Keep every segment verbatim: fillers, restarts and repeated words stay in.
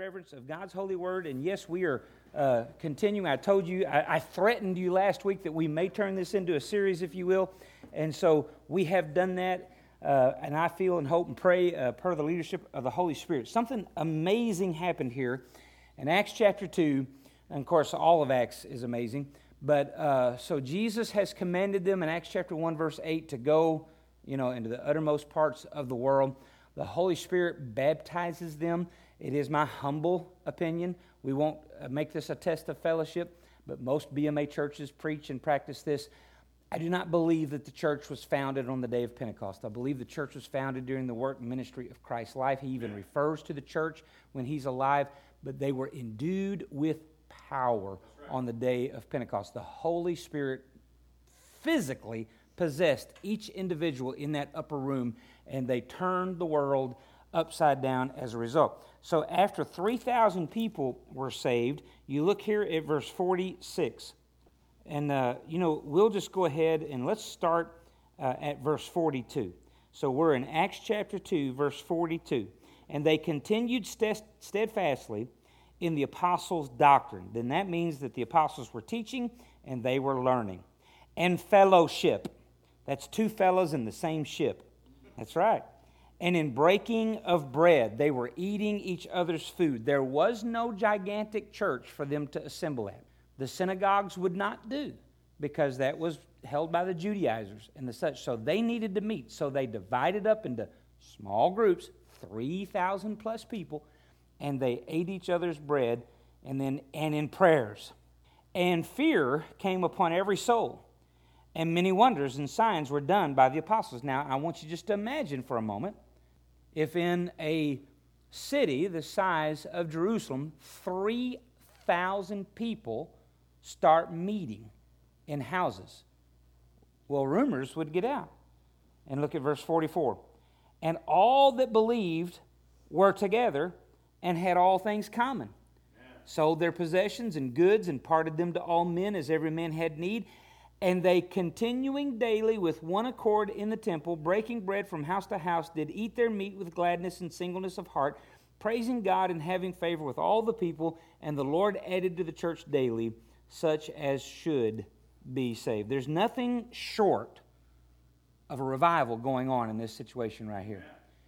reverence of God's holy word. And yes, we are uh, continuing. I told you, I, I threatened you last week that we may turn this into a series, if you will. And so we have done that. Uh, and I feel and hope and pray uh, per the leadership of the Holy Spirit. Something amazing happened here in Acts chapter two. And of course, all of Acts is amazing. But uh, so Jesus has commanded them in Acts chapter one, verse eight, to go, you know, into the uttermost parts of the world. The Holy Spirit baptizes them. It is my humble opinion. We won't make this a test of fellowship, but most B M A churches preach and practice this. I do not believe that the church was founded on the day of Pentecost. I believe the church was founded during the work and ministry of Christ's life. He even refers to the church when he's alive, but they were endued with power on the day of Pentecost. The Holy Spirit physically possessed each individual in that upper room, and they turned the world upside down as a result. So after three thousand people were saved, you look here at verse forty-six. And, uh, you know, we'll just go ahead and let's start uh, at verse forty-two. So we're in Acts chapter two, verse forty-two. And they continued stead- steadfastly in the apostles' doctrine. Then that means that the apostles were teaching and they were learning. And fellowship. That's two fellows in the same ship. That's right. And in breaking of bread, they were eating each other's food. There was no gigantic church for them to assemble at. The synagogues would not do because that was held by the Judaizers and the such. So they needed to meet. So they divided up into small groups, three thousand plus people, and they ate each other's bread and then and in prayers. And fear came upon every soul, and many wonders and signs were done by the apostles. Now, I want you just to imagine for a moment if in a city the size of Jerusalem, three thousand people start meeting in houses. Well, rumors would get out. And look at verse forty-four. And all that believed were together and had all things common. Amen. Sold their possessions and goods and parted them to all men as every man had need. And they, continuing daily with one accord in the temple, breaking bread from house to house, did eat their meat with gladness and singleness of heart, praising God and having favor with all the people. And the Lord added to the church daily such as should be saved. There's nothing short of a revival going on in this situation right here.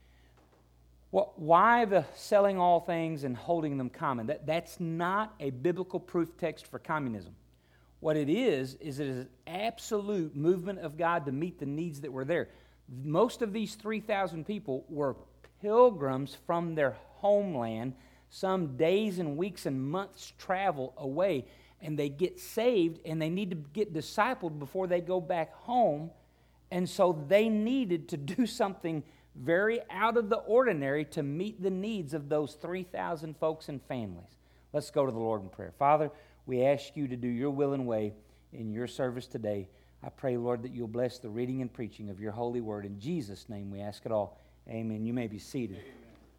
Well, why the selling all things and holding them common? That, that's not a biblical proof text for communism. What it is, is it is an absolute movement of God to meet the needs that were there. Most of these three thousand people were pilgrims from their homeland, some days and weeks and months travel away, and they get saved and they need to get discipled before they go back home. And so they needed to do something very out of the ordinary to meet the needs of those three thousand folks and families. Let's go to the Lord in prayer. Father, we ask you to do your will and way in your service today. I pray, Lord, that you'll bless the reading and preaching of your holy word. In Jesus' name we ask it all. Amen. You may be seated. Amen.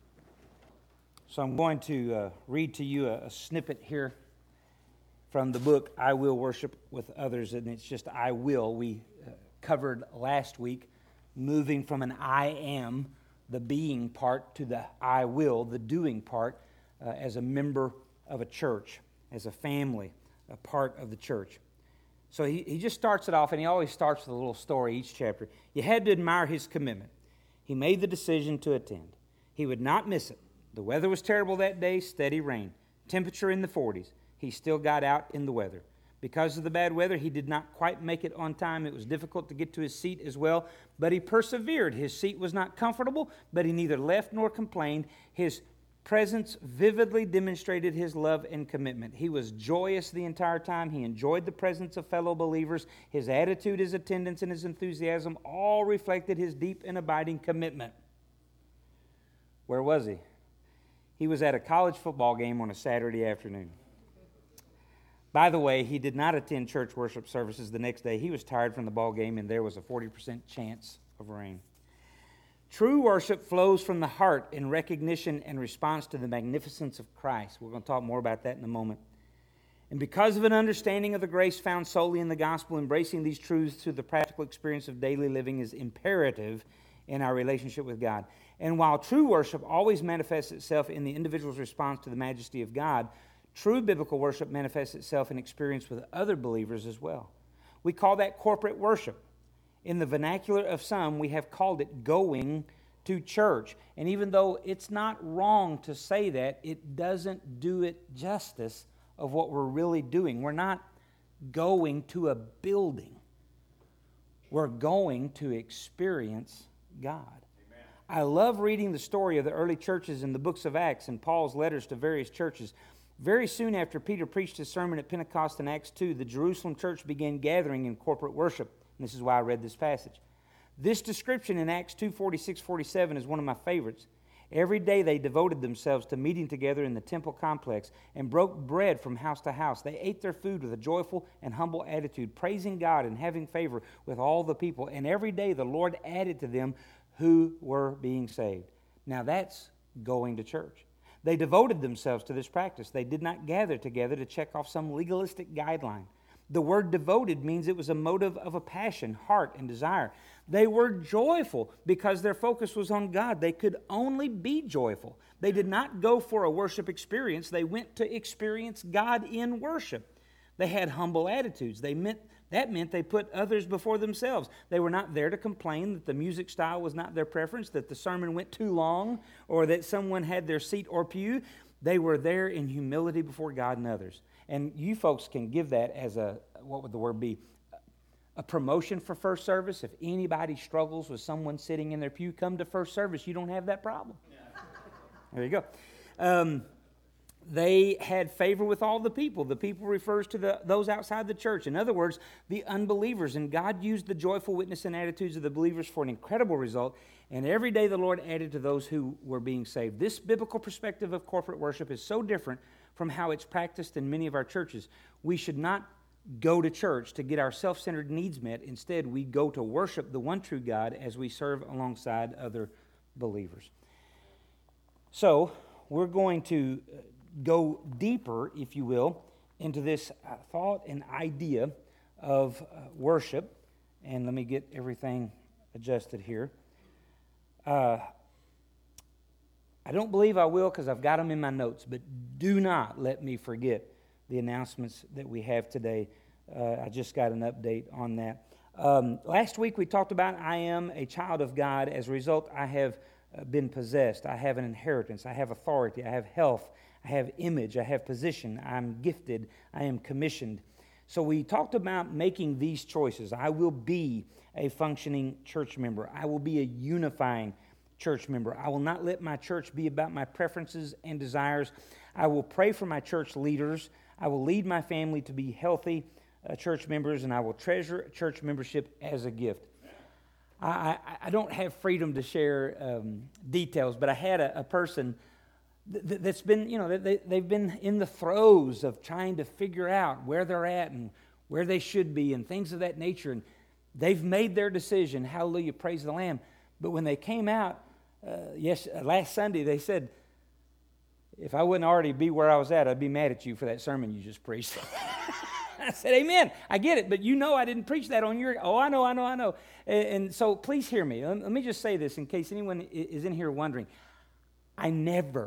So I'm going to uh, read to you a, a snippet here from the book, I Will Worship with Others, and it's just I will. We uh, covered last week moving from an I am, the being part, to the I will, the doing part, uh, as a member of a church, as a family, a part of the church. So he, he just starts it off, and he always starts with a little story each chapter. You had to admire his commitment. He made the decision to attend. He would not miss it. The weather was terrible that day, steady rain, temperature in the forties. He still got out in the weather. Because of the bad weather, he did not quite make it on time. It was difficult to get to his seat as well, but he persevered. His seat was not comfortable, but he neither left nor complained. His presence vividly demonstrated his love and commitment. He was joyous the entire time. He enjoyed the presence of fellow believers. His attitude, his attendance, and his enthusiasm all reflected his deep and abiding commitment. Where was he? He was at a college football game on a Saturday afternoon. By the way, he did not attend church worship services the next day. He was tired from the ball game, and there was a forty percent chance of rain. True worship flows from the heart in recognition and response to the magnificence of Christ. We're going to talk more about that in a moment. And because of an understanding of the grace found solely in the gospel, embracing these truths through the practical experience of daily living is imperative in our relationship with God. And while true worship always manifests itself in the individual's response to the majesty of God, true biblical worship manifests itself in experience with other believers as well. We call that corporate worship. In the vernacular of some, we have called it going to church. And even though it's not wrong to say that, it doesn't do it justice of what we're really doing. We're not going to a building. We're going to experience God. Amen. I love reading the story of the early churches in the books of Acts and Paul's letters to various churches. Very soon after Peter preached his sermon at Pentecost in Acts two, the Jerusalem church began gathering in corporate worship. And this is why I read this passage. This description in Acts two, forty-six, forty-seven is one of my favorites. Every day they devoted themselves to meeting together in the temple complex and broke bread from house to house. They ate their food with a joyful and humble attitude, praising God and having favor with all the people. And every day the Lord added to them who were being saved. Now that's going to church. They devoted themselves to this practice. They did not gather together to check off some legalistic guideline. The word devoted means it was a motive of a passion, heart, and desire. They were joyful because their focus was on God. They could only be joyful. They did not go for a worship experience. They went to experience God in worship. They had humble attitudes. They meant That meant they put others before themselves. They were not there to complain that the music style was not their preference, that the sermon went too long, or that someone had their seat or pew. They were there in humility before God and others. And you folks can give that as a, what would the word be? A promotion for first service. If anybody struggles with someone sitting in their pew, come to first service. You don't have that problem. Yeah. There you go. Um, they had favor with all the people. The people refers to the, those outside the church. In other words, the unbelievers. And God used the joyful witness and attitudes of the believers for an incredible result. And every day the Lord added to those who were being saved. This biblical perspective of corporate worship is so different from how it's practiced in many of our churches. We should not go to church to get our self-centered needs met. Instead, we go to worship the one true God as we serve alongside other believers. So, we're going to go deeper, if you will, into this thought and idea of uh, worship. And let me get everything adjusted here. Uh, I don't believe I will because I've got them in my notes, but do not let me forget the announcements that we have today. Uh, I just got an update on that. Um, last week we talked about I am a child of God. As a result, I have uh, been possessed. I have an inheritance. I have authority. I have health. I have image. I have position. I'm gifted. I am commissioned. So we talked about making these choices. I will be a functioning church member. I will be a unifying church member. I will not let my church be about my preferences and desires. I will pray for my church leaders. I will lead my family to be healthy uh, church members, and I will treasure church membership as a gift. I, I, I don't have freedom to share um, details, but I had a, a person th- that's been, you know, they, they've been in the throes of trying to figure out where they're at and where they should be and things of that nature, and they've made their decision. Hallelujah, praise the Lamb. But when they came out, uh, yes, uh, last Sunday, they said, if I wouldn't already be where I was at, I'd be mad at you for that sermon you just preached. I said, amen. I get it, but you know I didn't preach that on your... Oh, I know, I know, I know. And, and so please hear me. Let, let me just say this in case anyone is in here wondering. I never,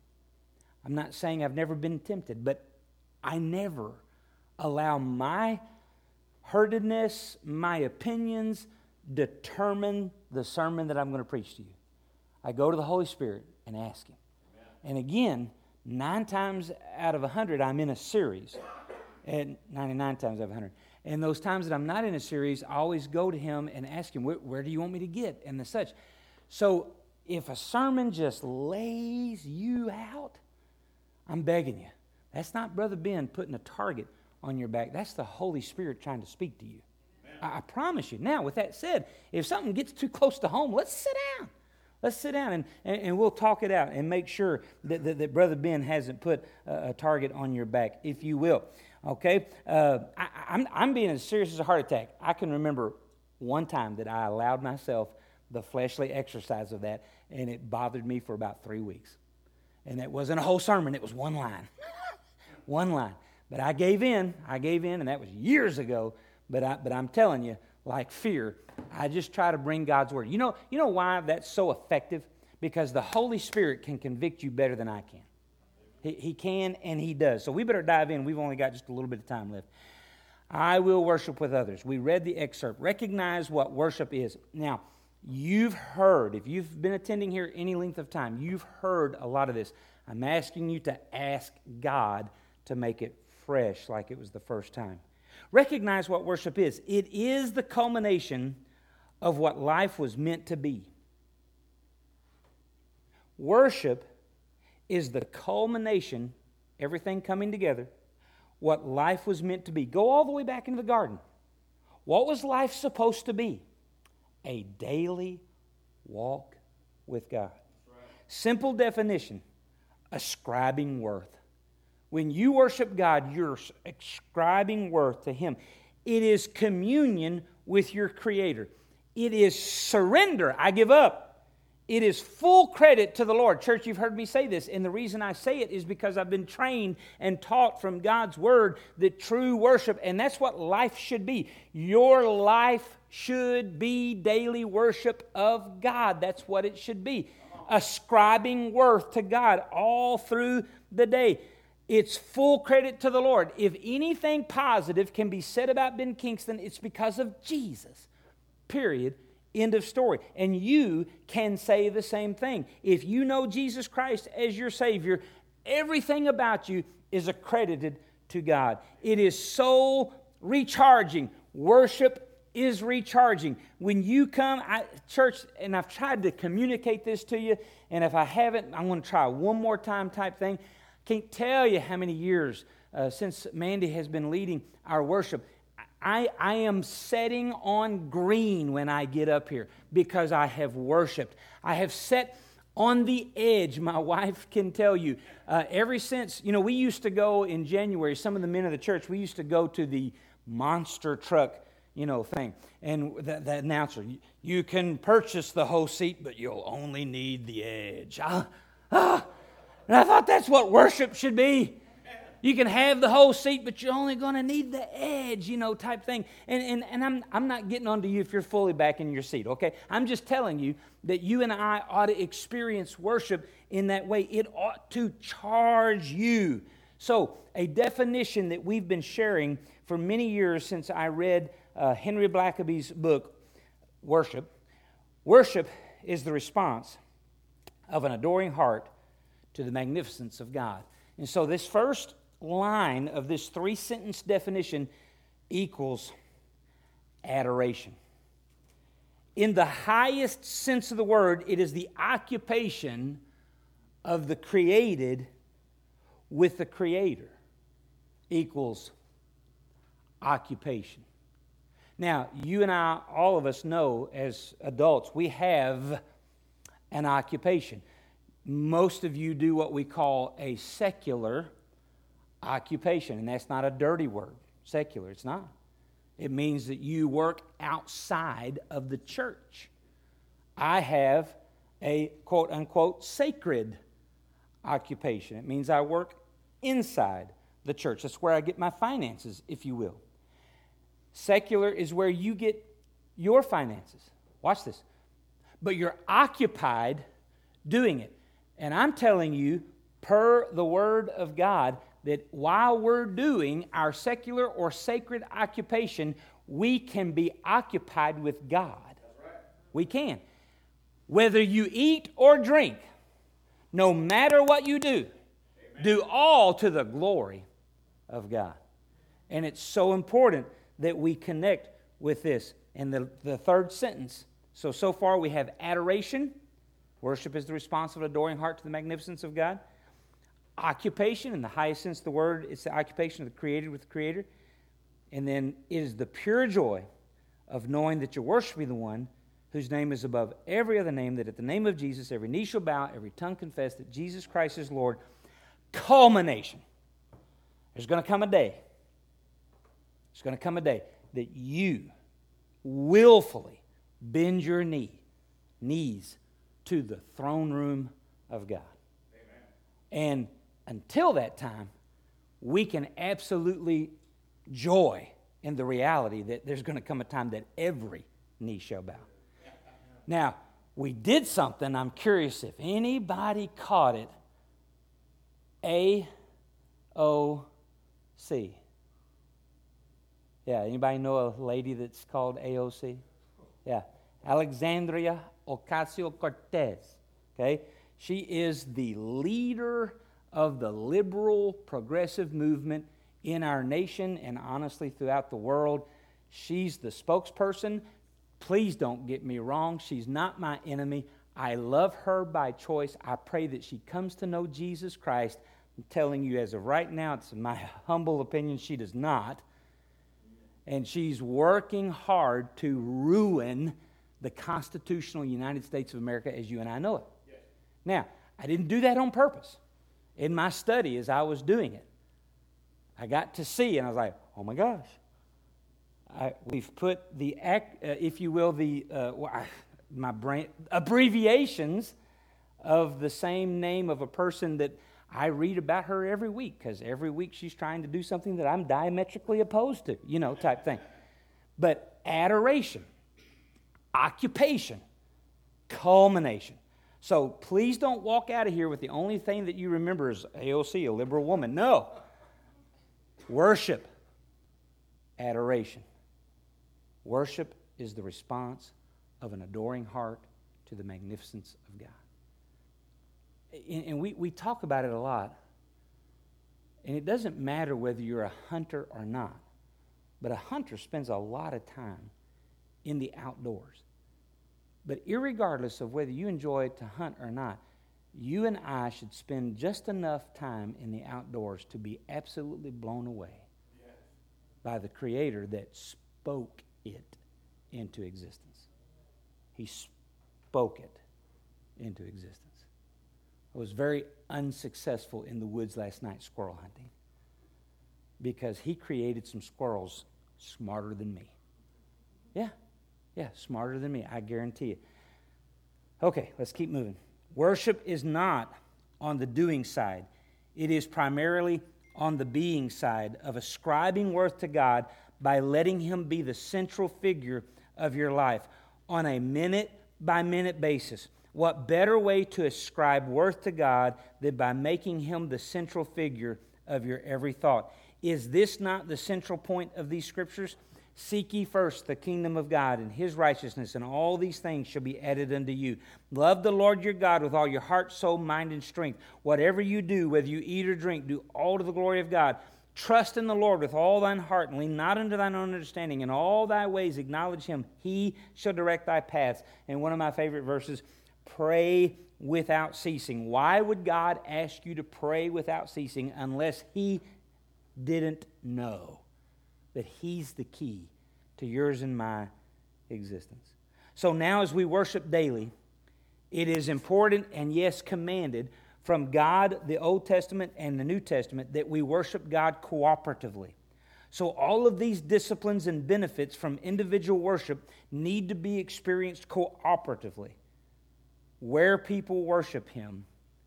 I'm not saying I've never been tempted, but I never allow my hurtedness, my opinions, determine the sermon that I'm going to preach to you. I go to the Holy Spirit and ask Him. And again, nine times out of a hundred, I'm in a series. And ninety-nine times out of a hundred. And those times that I'm not in a series, I always go to Him and ask Him, where, where do you want me to get? And the such. So if a sermon just lays you out, I'm begging you. That's not Brother Ben putting a target on your back. That's the Holy Spirit trying to speak to you. I, I promise you. Now, with that said, if something gets too close to home, let's sit down. Let's sit down and, and, and we'll talk it out and make sure that, that, that Brother Ben hasn't put a, a target on your back, if you will. Okay? Uh, I, I'm, I'm being as serious as a heart attack. I can remember one time that I allowed myself the fleshly exercise of that, and it bothered me for about three weeks. And it wasn't a whole sermon. It was one line. One line. But I gave in. I gave in, and that was years ago. But, I, but I'm telling you, like fear, I just try to bring God's word. You know, you know why that's so effective? because the Holy Spirit can convict you better than I can. He, he can and He does. So we better dive in. We've only got just a little bit of time left. I will worship with others. We read the excerpt. Recognize what worship is. Now, you've heard, if you've been attending here any length of time, you've heard a lot of this. I'm asking you to ask God to make it fresh like it was the first time. Recognize what worship is. It is the culmination of what life was meant to be. Worship is the culmination, everything coming together, what life was meant to be. Go all the way back into the garden. What was life supposed to be? A daily walk with God. Simple definition, ascribing worth. When you worship God, you're ascribing worth to Him. It is communion with your Creator. It is surrender. I give up. It is full credit to the Lord. Church, you've heard me say this, and the reason I say it is because I've been trained and taught from God's Word that true worship, and that's what life should be. Your life should be daily worship of God. That's what it should be. Ascribing worth to God all through the day. It's full credit to the Lord. If anything positive can be said about Ben Kingston, it's because of Jesus. Period. End of story. And you can say the same thing. If you know Jesus Christ as your Savior, everything about you is accredited to God. It is soul recharging. Worship is recharging. When you come, I, church, and I've tried to communicate this to you, and if I haven't, I'm going to try one more time type thing. Can't tell you how many years uh, since Mandy has been leading our worship. I, I am setting on green when I get up here because I have worshiped. I have set on the edge, my wife can tell you. Uh, ever since, you know, we used to go in January, some of the men of the church, we used to go to the monster truck, you know, thing. And the, the announcer, you can purchase the whole seat, but you'll only need the edge. Ah, ah. And I thought that's what worship should be. You can have the whole seat, but you're only going to need the edge, you know, type thing. And, and, and I'm, I'm not getting on to you if you're fully back in your seat, okay? I'm just telling you that you and I ought to experience worship in that way. It ought to charge you. So, a definition that we've been sharing for many years since I read uh, Henry Blackaby's book, Worship. Worship is the response of an adoring heart to the magnificence of God. And so this first line of this three-sentence definition equals adoration. In the highest sense of the word, it is the occupation of the created with the Creator equals occupation. Now, you and I, all of us know as adults, we have an occupation. Most of you do what we call a secular occupation, and that's not a dirty word, secular, it's not. It means that you work outside of the church. I have a quote-unquote sacred occupation. It means I work inside the church. That's where I get my finances, if you will. Secular is where you get your finances. Watch this. But you're occupied doing it. And I'm telling you, per the Word of God, that while we're doing our secular or sacred occupation, we can be occupied with God. Right. We can. Whether you eat or drink, no matter what you do, Amen. Do all to the glory of God. And it's so important that we connect with this. And the, the third sentence, so, so far we have adoration. Worship is the response of an adoring heart to the magnificence of God. Occupation, in the highest sense of the word, it's the occupation of the created with the Creator. And then it is the pure joy of knowing that you're worshiping the one whose name is above every other name, that at the name of Jesus every knee shall bow, every tongue confess that Jesus Christ is Lord. Culmination. There's going to come a day. There's going to come a day that you willfully bend your knee, knees to the throne room of God. Amen. And until that time, we can absolutely joy in the reality that there's going to come a time that every knee shall bow. Now, we did something. I'm curious if anybody caught it. A O C. Yeah, anybody know a lady that's called A O C? Yeah, Alexandria Ocasio-Cortez. Okay, she is the leader of the liberal progressive movement in our nation and honestly throughout the world. She's the spokesperson. Please don't get me wrong. She's not my enemy. I love her by choice. I pray that she comes to know Jesus Christ. I'm telling you, as of right now, it's my humble opinion, she does not. And she's working hard to ruin the constitutional United States of America as you and I know it. Yes. Now, I didn't do that on purpose. In my study, as I was doing it, I got to see, and I was like, oh my gosh. I, we've put the, uh, if you will, the uh, well, I, my brain abbreviations of the same name of a person that I read about her every week, because every week she's trying to do something that I'm diametrically opposed to, you know, type thing. But adoration, occupation, culmination. So please don't walk out of here with the only thing that you remember is A O C, a liberal woman. No. Worship, adoration. Worship is the response of an adoring heart to the magnificence of God. And we, we talk about it a lot. And it doesn't matter whether you're a hunter or not. But a hunter spends a lot of time in the outdoors. But irregardless of whether you enjoy to hunt or not, you and I should spend just enough time in the outdoors to be absolutely blown away yes. by the Creator that spoke it into existence. He spoke it into existence. I was very unsuccessful in the woods last night squirrel hunting because he created some squirrels smarter than me. Yeah, yeah, smarter than me, I guarantee it. Okay, let's keep moving. Worship is not on the doing side. It is primarily on the being side of ascribing worth to God by letting Him be the central figure of your life on a minute-by-minute basis. What better way to ascribe worth to God than by making Him the central figure of your every thought? Is this not the central point of these scriptures? Seek ye first the kingdom of God and His righteousness, and all these things shall be added unto you. Love the Lord your God with all your heart, soul, mind, and strength. Whatever you do, whether you eat or drink, do all to the glory of God. Trust in the Lord with all thine heart, and lean not unto thine own understanding. In all thy ways acknowledge Him. He shall direct thy paths. And one of my favorite verses, pray without ceasing. Why would God ask you to pray without ceasing unless He didn't know that He's the key to yours and my existence? So now as we worship daily, it is important and yes, commanded from God, the Old Testament and the New Testament, that we worship God cooperatively. So all of these disciplines and benefits from individual worship need to be experienced cooperatively. Where people worship Him,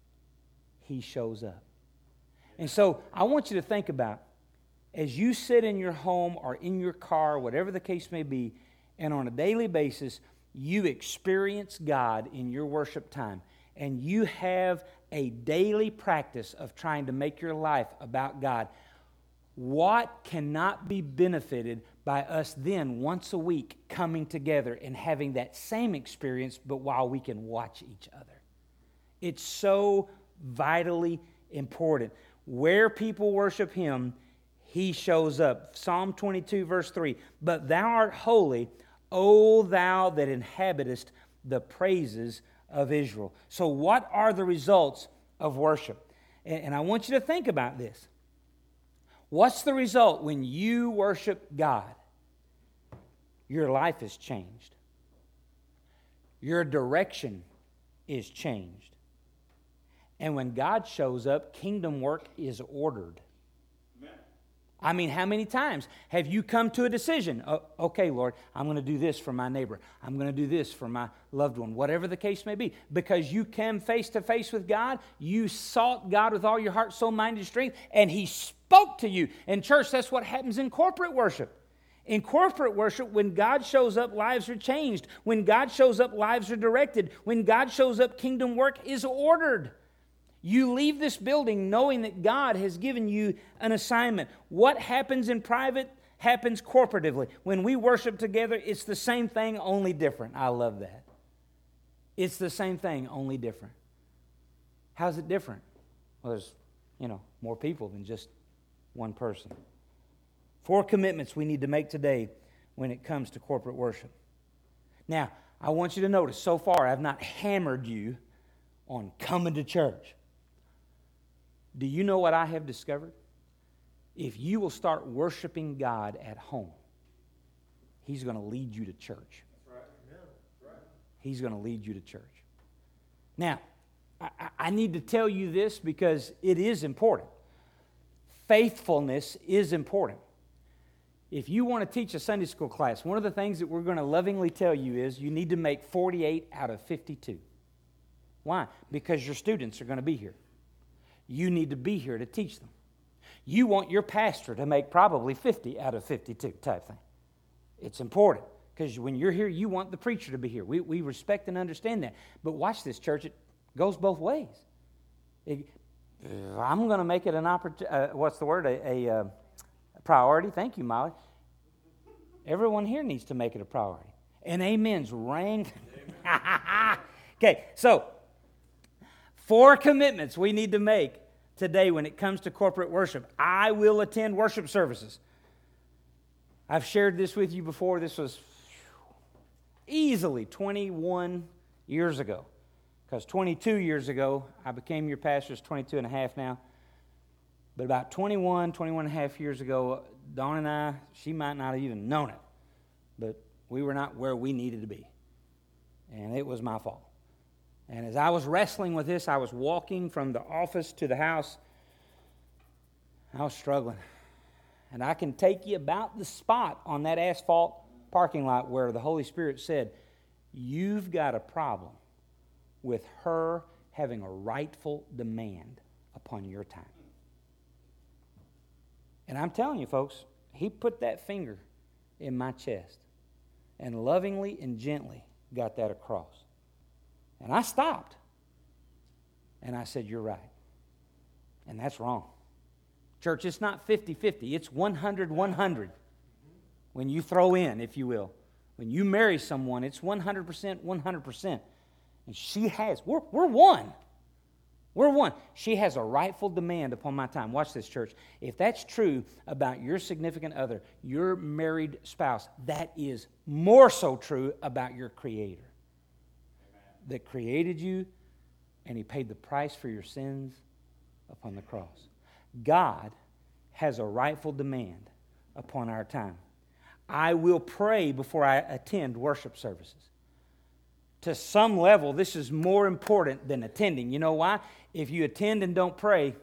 He shows up. And so I want you to think about, as you sit in your home or in your car, whatever the case may be, and on a daily basis, you experience God in your worship time, and you have a daily practice of trying to make your life about God, what cannot be benefited by us then once a week coming together and having that same experience, but while we can watch each other? It's so vitally important. Where people worship Him, He shows up. Psalm twenty-two, verse three, but thou art holy, O thou that inhabitest the praises of Israel. So what are the results of worship? And I want you to think about this. What's the result when you worship God? Your life is changed. Your direction is changed. And when God shows up, kingdom work is ordered. I mean, how many times have you come to a decision? Oh, okay, Lord, I'm going to do this for my neighbor. I'm going to do this for my loved one, whatever the case may be. Because you came face to face with God, you sought God with all your heart, soul, mind, and strength, and He spoke to you. And church, that's what happens in corporate worship. In corporate worship, when God shows up, lives are changed. When God shows up, lives are directed. When God shows up, kingdom work is ordered. You leave this building knowing that God has given you an assignment. What happens in private happens corporatively. When we worship together, it's the same thing, only different. I love that. It's the same thing, only different. How's it different? Well, there's, you know, more people than just one person. Four commitments we need to make today when it comes to corporate worship. Now, I want you to notice, so far I've not hammered you on coming to church. Do you know what I have discovered? If you will start worshiping God at home, He's going to lead you to church. He's going to lead you to church. Now, I, I need to tell you this because it is important. Faithfulness is important. If you want to teach a Sunday school class, one of the things that we're going to lovingly tell you is you need to make forty-eight out of fifty-two. Why? Because your students are going to be here. You need to be here to teach them. You want your pastor to make probably fifty out of fifty-two type thing. It's important because when you're here, you want the preacher to be here. We, we respect and understand that. But watch this, church. It goes both ways. It, I'm going to make it an opportunity. Uh, what's the word? A, a, uh, a priority. Thank you, Molly. Everyone here needs to make it a priority. And amens rang. Okay, so four commitments we need to make today when it comes to corporate worship. I will attend worship services. I've shared this with you before. This was easily twenty-one years ago. Because twenty-two years ago, I became your pastor. It's twenty-two and a half now. But about twenty-one, twenty-one and a half years ago, Dawn and I, she might not have even known it, but we were not where we needed to be. And it was my fault. And as I was wrestling with this, I was walking from the office to the house. I was struggling. And I can take you about the spot on that asphalt parking lot where the Holy Spirit said, "You've got a problem with her having a rightful demand upon your time." And I'm telling you, folks, He put that finger in my chest and lovingly and gently got that across. And I stopped. And I said, "You're right." And that's wrong. Church, it's not fifty-fifty. It's one hundred one hundred. When you throw in, if you will. When you marry someone, it's one hundred percent one hundred percent. And she has, we're, we're one. We're one. She has a rightful demand upon my time. Watch this, church. If that's true about your significant other, your married spouse, that is more so true about your Creator. Amen. That created you, and He paid the price for your sins upon the cross. God has a rightful demand upon our time. I will pray before I attend worship services. To some level, this is more important than attending. You know why? If you attend and don't pray,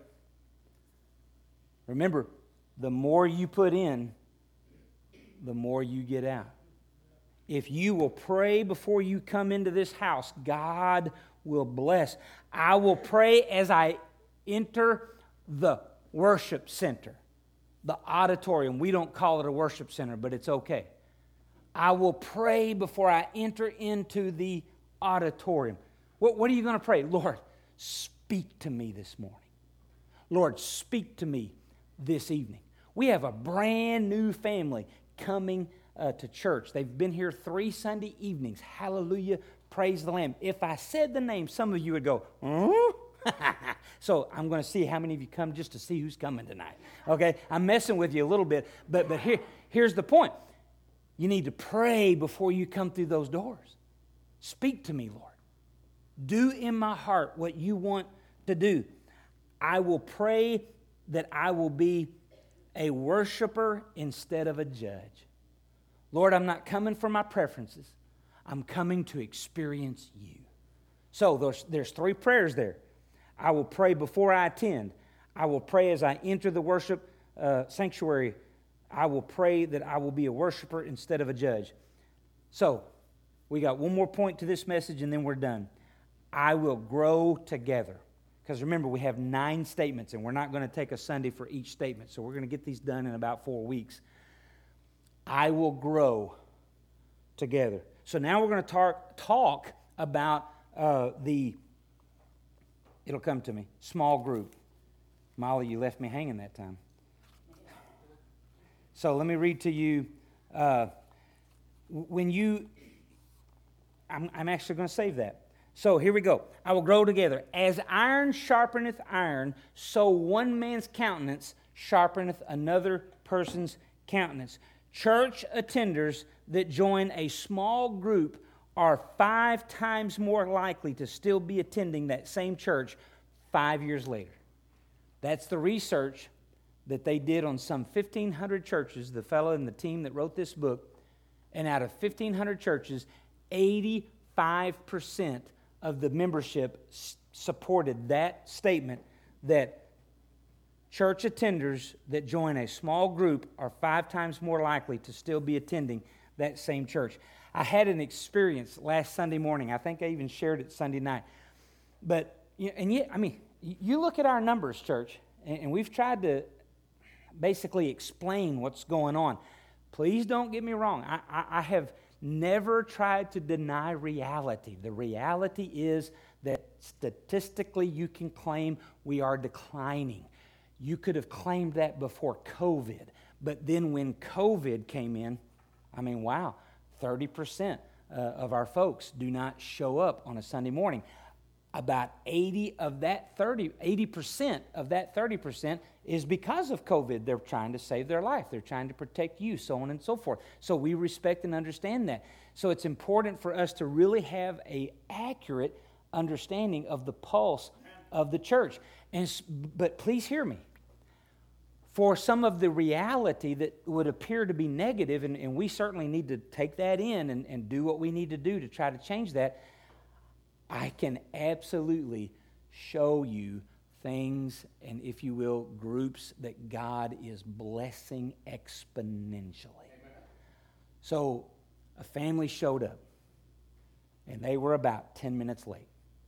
remember, the more you put in, the more you get out. If you will pray before you come into this house, God will bless. I will pray as I enter the worship center, the auditorium. We don't call it a worship center, but it's okay. I will pray before I enter into the auditorium. What, what are you going to pray? Lord, speak to me this morning. Lord, speak to me this evening. We have a brand new family coming uh, to church. They've been here three Sunday evenings. Hallelujah. Praise the Lamb. If I said the name, some of you would go, hmm? So I'm going to see how many of you come just to see who's coming tonight. Okay? I'm messing with you a little bit, but, but here, here's the point. You need to pray before you come through those doors. Speak to me, Lord. Do in my heart what you want to do. I will pray that I will be a worshiper instead of a judge. Lord, I'm not coming for my preferences. I'm coming to experience you. So there's, there's three prayers there. I will pray before I attend. I will pray as I enter the worship uh, sanctuary. I will pray that I will be a worshiper instead of a judge. So, we got one more point to this message and then we're done. I will grow together. Because remember, we have nine statements and we're not going to take a Sunday for each statement. So we're going to get these done in about four weeks. I will grow together. So now we're going to talk, talk about uh, the, it'll come to me, small group. Molly, you left me hanging that time. So let me read to you, uh, when you, I'm, I'm actually going to save that. So here we go. I will grow together. As iron sharpeneth iron, so one man's countenance sharpeneth another person's countenance. Church attenders that join a small group are five times more likely to still be attending that same church five years later. That's the research that they did on some fifteen hundred churches, the fellow and the team that wrote this book. And out of fifteen hundred churches, eighty-five percent of the membership s- supported that statement that church attenders that join a small group are five times more likely to still be attending that same church. I had an experience last Sunday morning. I think I even shared it Sunday night. But, and yet, I mean, you look at our numbers, church, and we've tried to basically explain what's going on. Please don't get me wrong. I, I, I have never tried to deny reality. The reality is that statistically you can claim we are declining. You could have claimed that before COVID. But then when COVID came in, I mean, wow, thirty percent uh, of our folks do not show up on a Sunday morning. About eighty of that thirty, eighty percent of that thirty percent is because of COVID. They're trying to save their life. They're trying to protect you, so on and so forth. So we respect and understand that. So it's important for us to really have an accurate understanding of the pulse of the church. And but please hear me. For some of the reality that would appear to be negative, and, and we certainly need to take that in and, and do what we need to do to try to change that, I can absolutely show you things and, if you will, groups that God is blessing exponentially. Amen. So a family showed up, and they were about ten minutes late.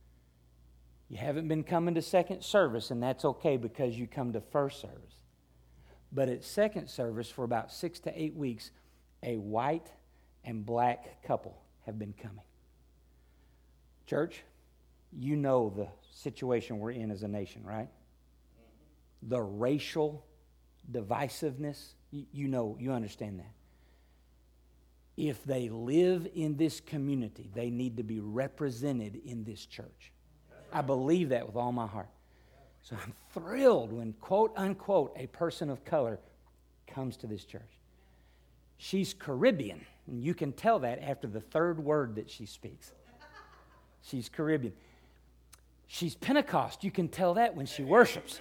You haven't been coming to second service, and that's okay because you come to first service. But at second service, for about six to eight weeks, a white and black couple have been coming. Church, you know the situation we're in as a nation, right? The racial divisiveness, you, you know, you understand that. If they live in this community, they need to be represented in this church. I believe that with all my heart. So I'm thrilled when, quote unquote, a person of color comes to this church. She's Caribbean, and you can tell that after the third word that she speaks. She's Caribbean. She's Pentecost. You can tell that when she worships.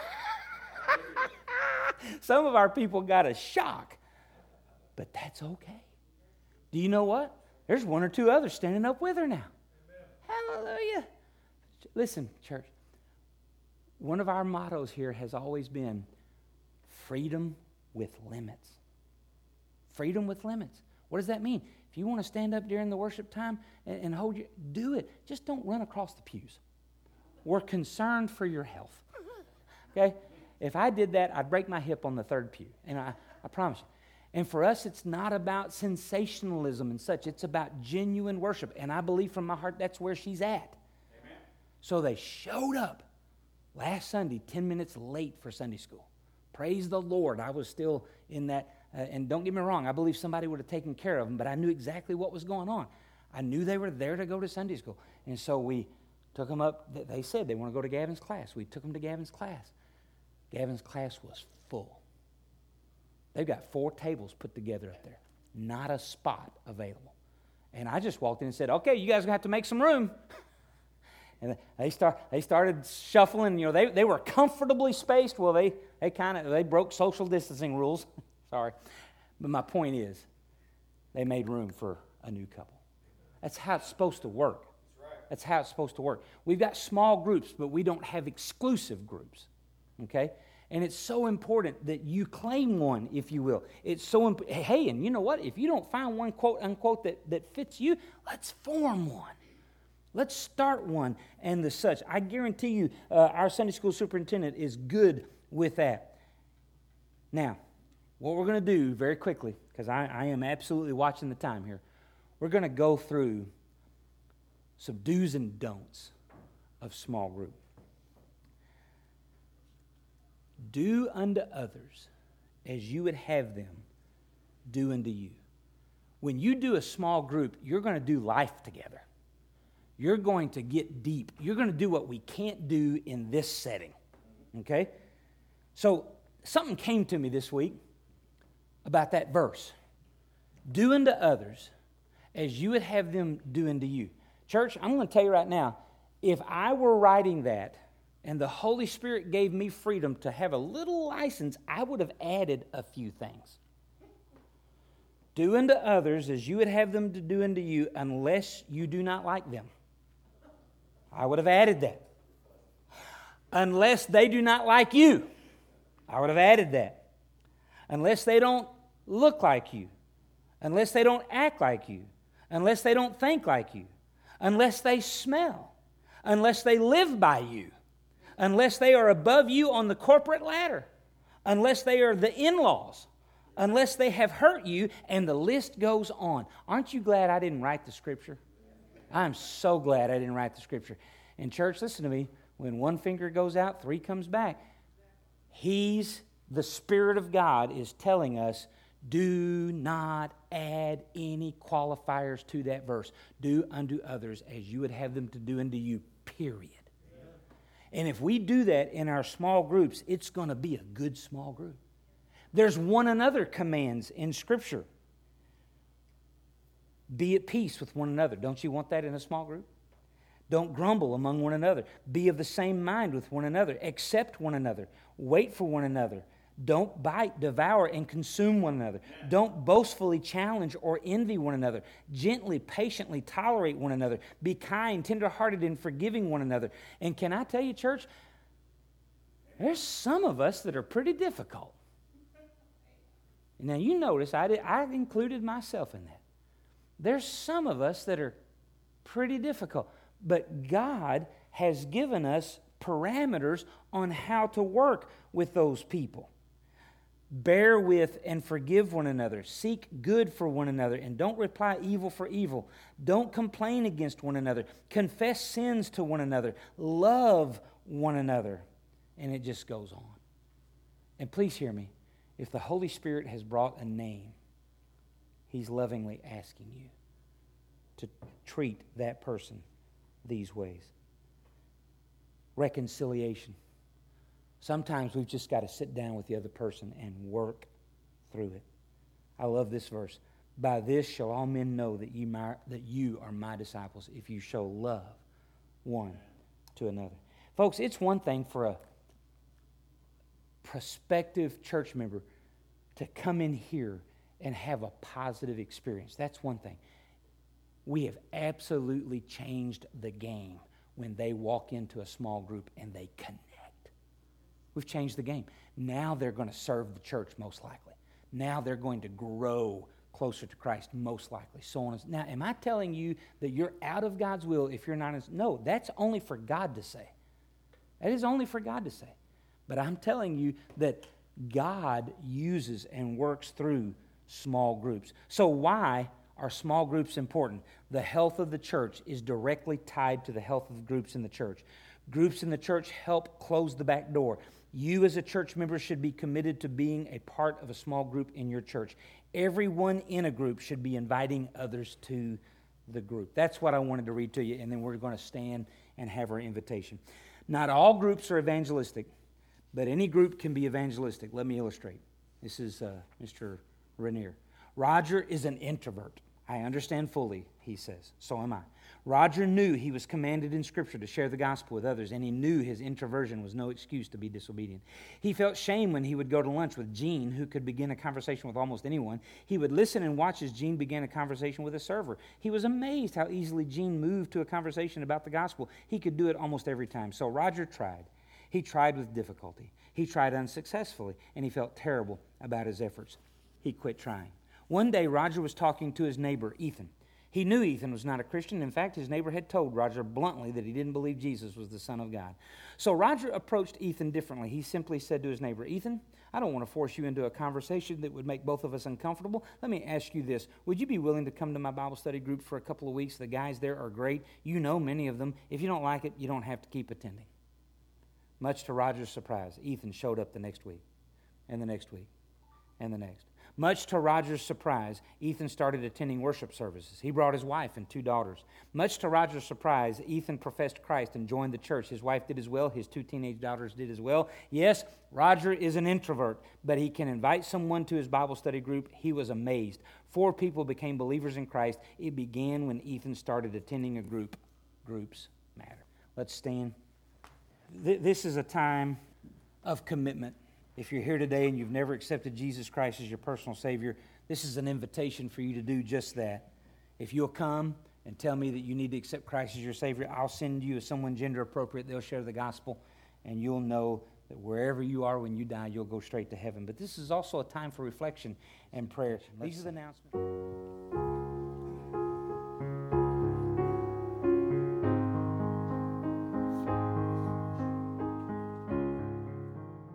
Some of our people got a shock, but that's okay. Do you know what? There's one or two others standing up with her now. Hallelujah. Listen, church. One of our mottos here has always been freedom with limits. Freedom with limits. What does that mean? If you want to stand up during the worship time and, and hold your, do it. Just don't run across the pews. We're concerned for your health. Okay? If I did that, I'd break my hip on the third pew. And I, I promise you. And for us, it's not about sensationalism and such. It's about genuine worship. And I believe from my heart that's where she's at. Amen. So they showed up last Sunday, ten minutes late for Sunday school. Praise the Lord. I was still in that. Uh, and don't get me wrong, I believe somebody would have taken care of them, but I knew exactly what was going on. I knew they were there to go to Sunday school. And so we took them up. They said they want to go to Gavin's class. We took them to Gavin's class. Gavin's class was full. They've got four tables put together up there. Not a spot available. And I just walked in and said, okay, you guys are going to have to make some room. And they start. They started shuffling. You know, they, they were comfortably spaced. Well, they they kind of they broke social distancing rules. Sorry, but my point is, they made room for a new couple. That's how it's supposed to work. That's right. That's how it's supposed to work. We've got small groups, but we don't have exclusive groups. Okay, and it's so important that you claim one, if you will. It's so imp- hey, and you know what? If you don't find one quote unquote that that fits you, let's form one. Let's start one and the such. I guarantee you uh, our Sunday school superintendent is good with that. Now, what we're going to do very quickly, because I, I am absolutely watching the time here, we're going to go through some do's and don'ts of small group. Do unto others as you would have them do unto you. When you do a small group, you're going to do life together. You're going to get deep. You're going to do what we can't do in this setting. Okay? So, something came to me this week about that verse. Do unto others as you would have them do unto you. Church, I'm going to tell you right now, if I were writing that and the Holy Spirit gave me freedom to have a little license, I would have added a few things. Do unto others as you would have them to do unto you, unless you do not like them. I would have added that. Unless they do not like you. I would have added that. Unless they don't look like you. Unless they don't act like you. Unless they don't think like you. Unless they smell. Unless they live by you. Unless they are above you on the corporate ladder. Unless they are the in-laws. Unless they have hurt you, and the list goes on. Aren't you glad I didn't write the Scripture? I'm so glad I didn't write the Scripture. And church, listen to me. When one finger goes out, three comes back. He's, the Spirit of God is telling us, do not add any qualifiers to that verse. Do unto others as you would have them to do unto you, period. And if we do that in our small groups, it's going to be a good small group. There's one another commands in Scripture. Be at peace with one another. Don't you want that in a small group? Don't grumble among one another. Be of the same mind with one another. Accept one another. Wait for one another. Don't bite, devour, and consume one another. Don't boastfully challenge or envy one another. Gently, patiently tolerate one another. Be kind, tenderhearted, and forgiving one another. And can I tell you, church, there's some of us that are pretty difficult. Now, you notice I, did, I included myself in that. There's some of us that are pretty difficult. But God has given us parameters on how to work with those people. Bear with and forgive one another. Seek good for one another, and don't reply evil for evil. Don't complain against one another. Confess sins to one another. Love one another. And it just goes on. And please hear me. If the Holy Spirit has brought a name, He's lovingly asking you to treat that person these ways. Reconciliation. Sometimes we've just got to sit down with the other person and work through it. I love this verse. By this shall all men know that you, my, that you are my disciples, if you show love one to another. Folks, it's one thing for a prospective church member to come in here and have a positive experience. That's one thing. We have absolutely changed the game when they walk into a small group and they connect. We've changed the game. Now they're going to serve the church most likely. Now they're going to grow closer to Christ most likely. So on. Now, am I telling you that you're out of God's will if you're not? No, that's only for God to say. That is only for God to say. But I'm telling you that God uses and works through small groups. So why are small groups important? The health of the church is directly tied to the health of the groups in the church. Groups in the church help close the back door. You as a church member should be committed to being a part of a small group in your church. Everyone in a group should be inviting others to the group. That's what I wanted to read to you, and then we're going to stand and have our invitation. Not all groups are evangelistic, but any group can be evangelistic. Let me illustrate. This is uh, Mister Rainier. Roger is an introvert. I understand fully, he says. So am I. Roger knew he was commanded in Scripture to share the gospel with others, and he knew his introversion was no excuse to be disobedient. He felt shame when he would go to lunch with Gene, who could begin a conversation with almost anyone. He would listen and watch as Gene began a conversation with a server. He was amazed how easily Gene moved to a conversation about the gospel. He could do it almost every time. So Roger tried. He tried with difficulty. He tried unsuccessfully, and he felt terrible about his efforts. He quit trying. One day, Roger was talking to his neighbor, Ethan. He knew Ethan was not a Christian. In fact, his neighbor had told Roger bluntly that he didn't believe Jesus was the Son of God. So Roger approached Ethan differently. He simply said to his neighbor, Ethan, I don't want to force you into a conversation that would make both of us uncomfortable. Let me ask you this. Would you be willing to come to my Bible study group for a couple of weeks? The guys there are great. You know many of them. If you don't like it, you don't have to keep attending. Much to Roger's surprise, Ethan showed up the next week, and the next week, and the next. Much to Roger's surprise, Ethan started attending worship services. He brought his wife and two daughters. Much to Roger's surprise, Ethan professed Christ and joined the church. His wife did as well. His two teenage daughters did as well. Yes, Roger is an introvert, but he can invite someone to his Bible study group. He was amazed. Four people became believers in Christ. It began when Ethan started attending a group. Groups matter. Let's stand. This is a time of commitment. If you're here today and you've never accepted Jesus Christ as your personal Savior, this is an invitation for you to do just that. If you'll come and tell me that you need to accept Christ as your Savior, I'll send you someone gender appropriate. They'll share the gospel, and you'll know that wherever you are when you die, you'll go straight to heaven. But this is also a time for reflection and prayer. These are the announcements.